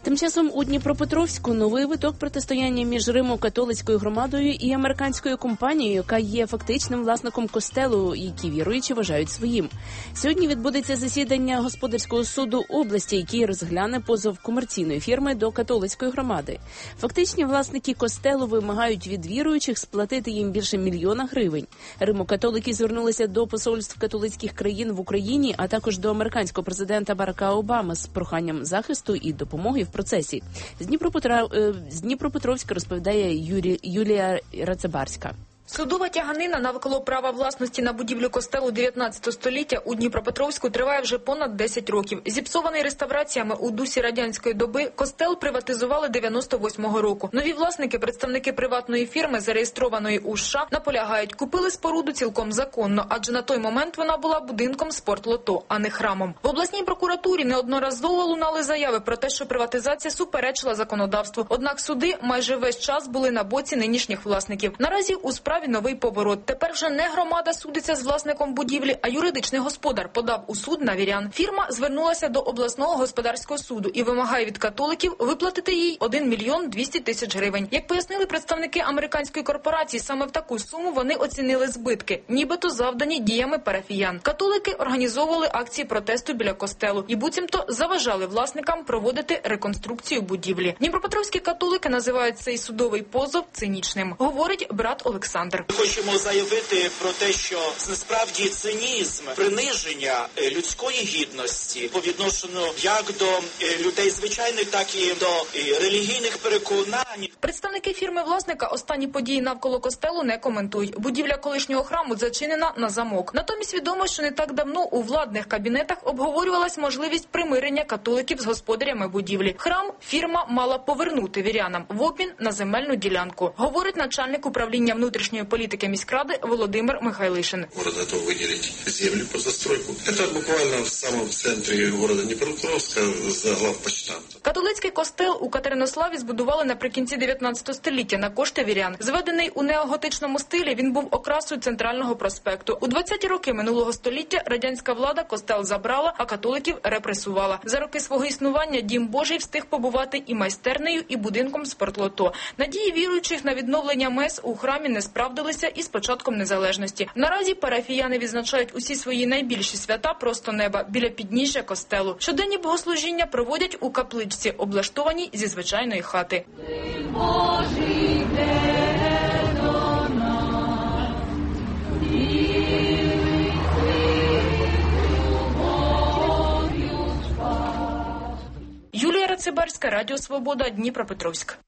Тим часом у Дніпропетровську новий виток протистояння між Римо-католицькою громадою і американською компанією, яка є фактичним власником костелу, який віруючі вважають своїм. Сьогодні відбудеться засідання господарського суду області, який розгляне позов комерційної фірми до католицької громади. Фактичні власники костелу вимагають від віруючих сплатити їм більше 1 мільйона гривень. Римо-католики звернулися до посольств католицьких країн в Україні, а також до американського президента Барака Обами з проханням захисту і допомоги в процесі. З Дніпропетровська розповідає Юлія Рацебарська. Судова тяганина навколо права власності на будівлю костелу 19 століття у Дніпропетровську триває вже понад 10 років. Зіпсований реставраціями у дусі радянської доби, костел приватизували 98-го року. Нові власники, представники приватної фірми, зареєстрованої у США, наполягають, купили споруду цілком законно, адже на той момент вона була будинком спортлото, а не храмом. В обласній прокуратурі неодноразово лунали заяви про те, що приватизація суперечила законодавству. Однак суди майже весь час були на боці нинішніх власників. Наразі у справі новий поворот. Тепер вже не громада судиться з власником будівлі, а юридичний господар подав у суд на вірян. Фірма звернулася до обласного господарського суду і вимагає від католиків виплатити їй 1 мільйон 200 тисяч гривень. Як пояснили представники американської корпорації, саме в таку суму вони оцінили збитки, нібито завдані діями парафіян. Католики організовували акції протесту біля костелу і буцімто заважали власникам проводити реконструкцію будівлі. Дніпропетровські католики називають цей судовий позов цинічним, говорить брат Олександр. Хочемо заявити про те, що насправді цинізм, приниження людської гідності по відношенню як до людей звичайних, так і до релігійних переконань. Представники фірми власника останні події навколо костелу не коментують. Будівля колишнього храму зачинена на замок. Натомість відомо, що не так давно у владних кабінетах обговорювалась можливість примирення католиків з господарями будівлі. Храм фірма мала повернути вірянам в обмін на земельну ділянку, говорить начальник управління внутрішньої політики міськради Володимир Михайлишин. Город готов виділити землю під застройку. Це буквально в самому центрі міста Дніпропетровська за главпочтамтом. Католицький костел у Катеринославі збудували наприкінці 19 століття на кошти вірян. Зведений у неоготичному стилі, він був окрасою центрального проспекту. У 20-ті роки минулого століття радянська влада костел забрала, а католиків репресувала. За роки свого існування Дім Божий встиг побувати і майстернею, і будинком спортлото. Надії віруючих на відновлення мес у храмі не справдилися і з початком незалежності. Наразі парафіяни відзначають усі свої найбільші свята просто неба біля підніжжя костелу. Щоденні богослужіння проводять у капличці, облаштованій зі звичайної хати. Юлія Рацебарська, Радіо Свобода, Дніпропетровськ.